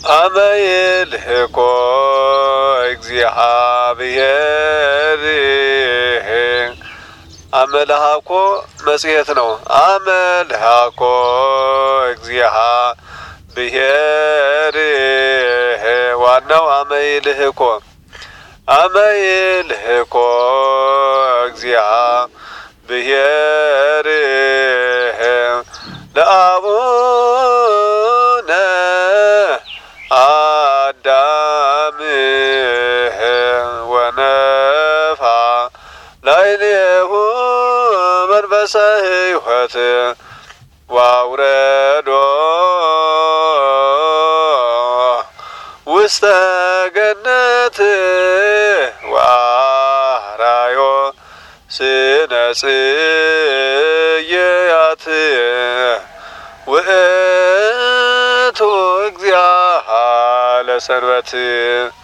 አመይልህኮ እግዚአብሔር አመልሃኮ መጽሔት ነው። አመልሃኮ እግዚአብሔር ዋናው አመይልህኮ አመይልህኮ እግዚአብሔር ለአቡነ አዳም ወነፋ ላዕሌሁ መንፈሰ ሕይወት ወአውረዶ ውስተ ገነት ወአርአዮ ስነ ጽጌያት ውእቱ እግዚአ ለሰንበት